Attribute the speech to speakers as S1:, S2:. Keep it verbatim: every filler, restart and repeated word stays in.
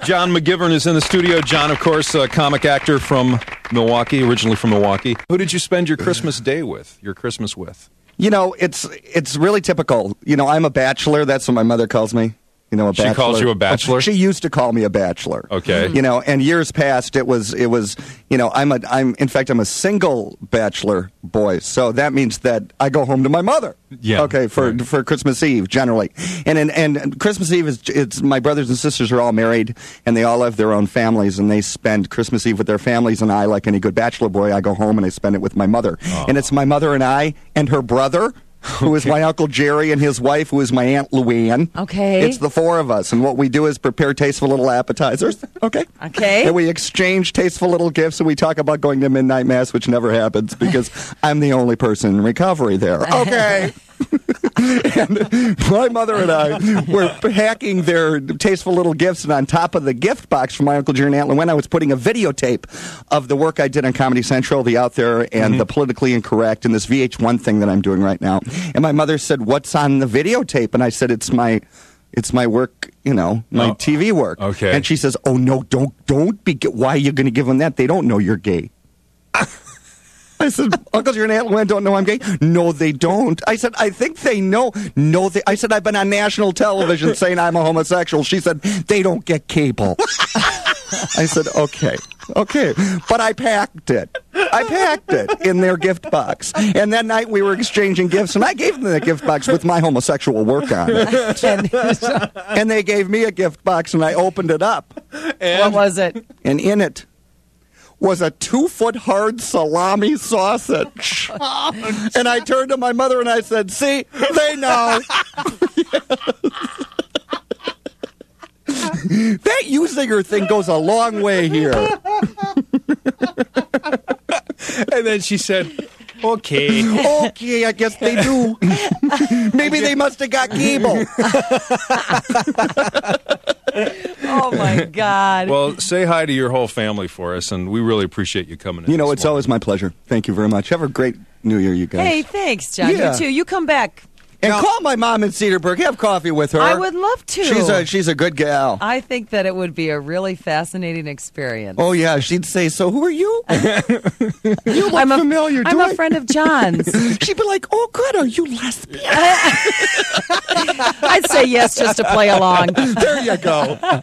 S1: John McGivern is in the studio. John, of course, a comic actor from Milwaukee, originally from Milwaukee. Who did you spend your Christmas day with, your Christmas with?
S2: You know, it's it's really typical. You know, I'm a bachelor. That's what my mother calls me. You know, a bachelor.
S1: She calls you a bachelor?
S2: She used to call me a bachelor.
S1: Okay.
S2: You know, and years past, it was, it was, you know, I'm a, I'm, in fact, I'm a single bachelor boy. So that means that I go home to my mother.
S1: Yeah.
S2: Okay, for
S1: right.
S2: for Christmas Eve, generally. And, and, and Christmas Eve is, it's, my brothers and sisters are all married, and they all have their own families, and they spend Christmas Eve with their families, and I, like any good bachelor boy, I go home and I spend it with my mother.
S1: Oh.
S2: And it's my mother and I and her brother, who is my Uncle Jerry, and his wife, who is my Aunt Luann.
S3: Okay.
S2: It's the four of us, and what we do is prepare tasteful little appetizers. Okay.
S3: Okay.
S2: And we exchange tasteful little gifts, and we talk about going to midnight mass, which never happens because I'm the only person in recovery there. Okay. And my mother and I were packing their tasteful little gifts, and on top of the gift box from my Uncle Jerry and Aunt Luann, I was putting a videotape of the work I did on Comedy Central, the Out There, and
S1: Mm-hmm.
S2: the Politically Incorrect, and this V H one thing that I'm doing right now. And my mother said, "What's on the videotape?" And I said, "It's my." It's my work, you know, my
S1: Oh,
S2: T V work.
S1: okay.
S2: And she says, "Oh no, don't, don't be. Why are you going to give them that? They don't know you're gay." I said, "Uncle Jerry and Aunt Luann don't know I'm gay." "No, they don't." I said, "I think they know." "No, they." I said, "I've been on national television saying I'm a homosexual." She said, "They don't get cable." I said, "Okay, okay," but I packed it. I packed it in their gift box, and that night we were exchanging gifts, and I gave them the gift box with my homosexual work on it, and they gave me a gift box, and I opened it up,
S3: What was it?
S2: and in it was a two-foot hard salami sausage. And I turned to my mother and I said, "See, they know." That U-zinger thing goes a long way here.
S1: And then she said, okay.
S2: Okay, I guess they do. Maybe they must have got cable.
S3: Oh, my God.
S1: Well, say hi to your whole family for us, and we really appreciate you coming in.
S2: You know,
S1: this
S2: it's
S1: morning.
S2: always my pleasure. Thank you very much. Have a great New Year, you guys.
S3: Hey, thanks, John.
S2: Yeah.
S3: You too. You come back.
S2: And call my mom in Cedarburg. Have coffee with her.
S3: I would love to.
S2: She's a she's a good gal.
S3: I think that it would be a really fascinating experience.
S2: Oh yeah, she'd say, "So who are you?" You look
S3: I'm a,
S2: familiar.
S3: I'm
S2: Do
S3: a
S2: I-
S3: friend of John's.
S2: She'd be like, "Oh, good. Are you lesbian?"
S3: I'd say yes just to play along.
S2: There you go.